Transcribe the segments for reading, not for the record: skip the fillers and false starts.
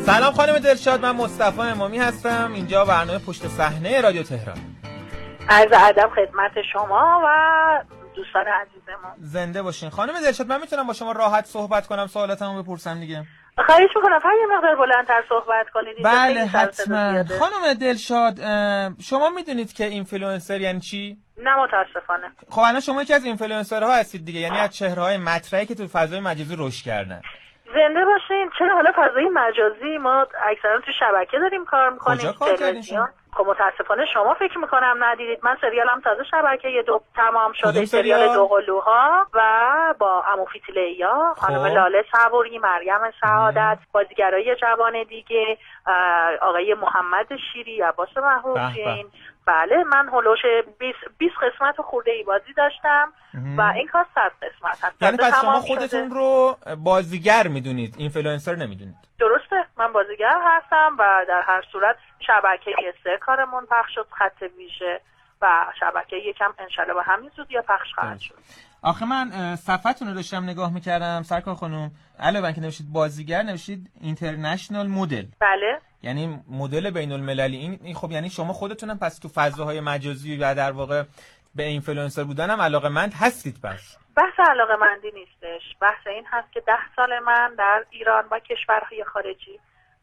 سلام خانم دلشاد، من مصطفی امامی هستم. اینجا برنامه پشت صحنه رادیو تهران. عرض ادب خدمت شما و دوستان عزیزمون. زنده باشین. خانم دلشاد، من میتونم با شما راحت صحبت کنم، سوالاتمو بپرسم دیگه؟ خواهش میکنم فقط یه مقدار بلندتر صحبت کنید. بله حتما. خانم دلشاد، شما میدونید که اینفلوئنسر یعنی چی؟ نه متاسفانه. خب الان شما یکی از اینفلوئنسرها هستید دیگه، یعنی از چهره‌های مطرحی که تو فضای مجازی رشد کردن. زنده باشین. چرا حالا فضای مجازی؟ ما اکثرا تو شبکه داریم کار میکنیم. کجا کار کردین شما؟ خب متاسفانه شما فکر میکنم ندیدید. من سریالم تازه شبکه 2 تمام شده، سریال دوقلوها و با عمو فیتلیا، خانم لاله صبوری، مریم سعادت، بازیگرای جوان دیگه، آقای محمد شیری، عباس محروفین. بله من هولوش 20 قسمت خورده ای بازی داشتم و این کار 100 قسمت هست. یعنی پس شما خودتون رو بازیگر میدونید، اینفلوئنسر نمیدونید؟ درسته، من بازیگر هستم و در هر صورت شبکه 3 کارمون پخش شد، خط ویژه، و شبکه یکم انشالله به همین زودی پخش خواهد شد. آخه من صفحتون رو داشتم نگاه میکردم سرکار خانم، علاوه بر اینکه نوشید بازیگر نوشید اینترنشنال مدل. بله، یعنی مدل بین المللی. این خب یعنی شما خودتونم پس تو فضاهای مجازی و در واقع به اینفلوئنسر بودن هم علاقه‌مند هستید. پس بحث علاقه‌مندی نیستش، بحث این هست که 10 سال من در ایران و کشورهای خارجی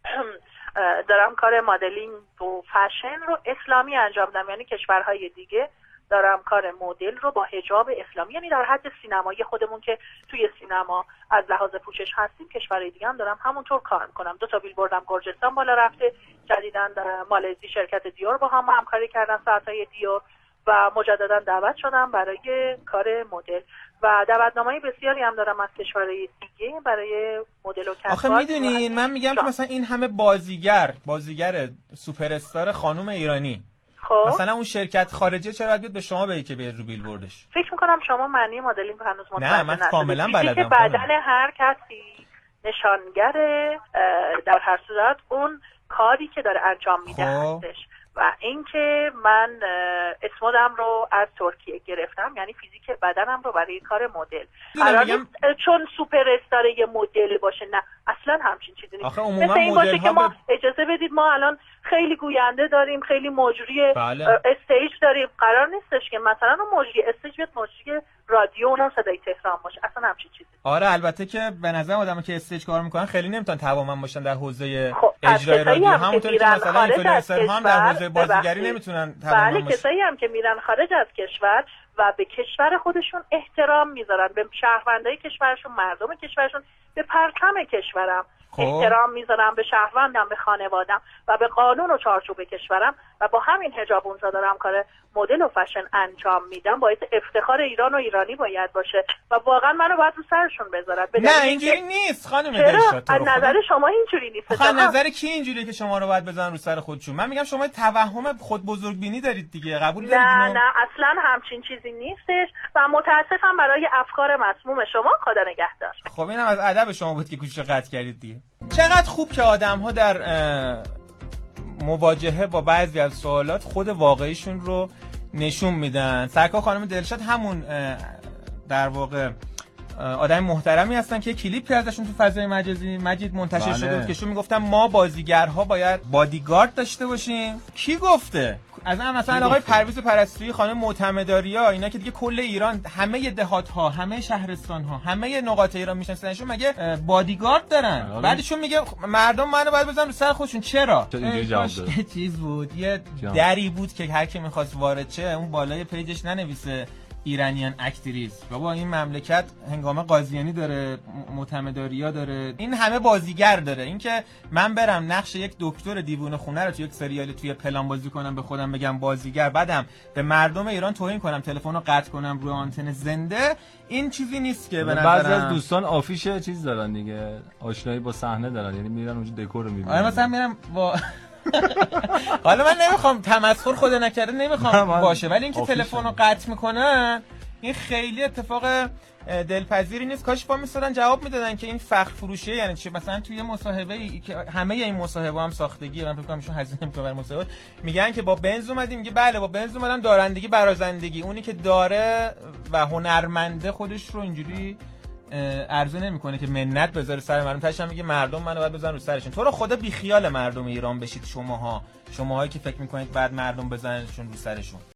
دارم کار مدلینگ و فشن رو اسلامی انجام میدم. یعنی کشورهای دیگه دارم کار مدل رو با حجاب اسلامی، یعنی در حد سینمایی خودمون که توی سینما از لحاظ پوشش هستیم، کشورهای دیگه هم دارم همونطور کار میکنم. 2 تا بیلبوردم گرجستان بالا رفته، جدیداً مالزی شرکت دیور با هم همکاری کردن، ساعت‌های دیور، و مجددا دعوت شدم برای کار مدل و دعوتنامه‌های بسیاری هم دارم از کشورهای دیگه برای مدل و کسب. آخه میدونین من میگم که مثلا این همه بازیگر سوپر استار خانم ایرانی، خب مثلا اون شرکت خارجی چرا بیاد به شما بگه که بیاد رو بیلبوردش؟ فکر میکنم شما معنی مدلینگ هنوز متوجه نه، من کاملا بلدم. که بدن هر کسی نشانگر در هر صورت اون کاری که داره انجام میده هستش. و اینکه من اسمودم رو از ترکیه گرفتم، یعنی فیزیک بدنم رو برای کار مدل. چون سوپر استار یه مدل باشه، نه اصلا همچین چیزی نیست. مثل این باشه که ما اجازه بدید ما الان خیلی گوینده داریم، خیلی مجری استیج داریم، قرار نیستش که مثلا اون مجری استیج بیاد مجری رادیو اونم صدای تهران باشه، اصلا همچین چیزی. آره البته که به نظر آدمایی که استیج کار میکنن خیلی نمیتونن توانمند باشن در حوزه اجرای رادیو، همونطوری که مثلا اینفلوئنسرها هم در حوزه بازیگری نمیتونن توانمند باشن. بله کسایی هم که میرن خارج از کشور و به کشور خودشون احترام میذارن، به شهروندای کشورشون، مردم کشورشون، به پرچم کشورم احترام میذارم، به شهروندم، به خانوادم و به قانون و چارچوب کشورم، و با همین حجاب اونجا دارم کار مدل و فشن انجام میدم. باعث افتخار ایران و ایرانی باید باشه و واقعا منو باید رو سرشون بذارن. نه اینجوری نیست خانم دلشاد. از نظر شما اینجوری نیست. از نظر کی اینجوریه که شما رو باید بزنن رو سر خودشون؟ من میگم شما توهم خود بزرگبینی دارید دیگه، قبول دارید؟ نه اصلا همچین چیزی نیستش و متاسفم برای افکار مسموم شما. خدا نگهدار. خب اینم از ادب شما بود که گوشو قطع کردید دیگه. چقدر خوب که آدم‌ها در مواجهه با بعضی از سوالات خود واقعیشون رو نشون میدن. سرکار خانم دلشاد همون در واقع آدم محترمی هستن که کلیپی ازشون تو فضای مجازی مجید منتشر شده بود که شون میگفتن ما بازیگرها باید بادیگارد داشته باشیم. کی گفته؟ از مثلا آقای پرویز پرستویی، خانم معتمداریا، اینا که دیگه کل ایران، همه دهات‌ها، همه شهرستان‌ها، همه نقاط ایران میشناسنشون، مگه بادیگارد دارن؟ بعدشون میگه مردم منو باید بزنن رو سر خودشون. چرا؟ اینجوری جواب داد. چیز بود، یه دری بود که هر کی می‌خواست وارد شه اون بالای پیجش ننویسه ایرانیان اکتریس. بابا این مملکت هنگامه قاضیانی داره، معتمداریا داره، این همه بازیگر داره. اینکه من برم نقش یک دکتر دیوونه خونه رو تو یک سریال توی پلان بازی کنم، به خودم بگم بازیگر، بعدم به مردم ایران توهین کنم، تلفن رو قطع کنم روی آنتن زنده، این چیزی نیست که به نظرم. بعضی از دوستان آفیش چیز دارن دیگه، آشنایی با صحنه دارن، یعنی میرن اونجا دکور رو میبینن. آره مثلا میرم با حالا من نمیخوام تمسخر خدا نکرده نمیخوام باشه، ولی اینکه تلفن رو قطع میکنن این خیلی اتفاق دلپذیری نیست. کاش با میسادن جواب میدادن که این فخر فروشیه یعنی چی. مثلا توی مصاحبه ای که همه این مصاحبه هم ساختگیه، من فکر کنم ایشون هزینه میکنه برای مصاحبه، میگن که با بنز اومدیم، میگه بله با بنز اومدم، دارندگی برازندگی، اونی که داره و هنرمنده خودش رو اینجوری ارزو نمیکنه که منت بذاره سر مردم، تاش هم میگه مردم منو باید بزنن رو سرشون. تو رو خدا بی خیال مردم ایران بشید شماهایی که فکر میکنید بعد مردم بزننشون رو سرشون.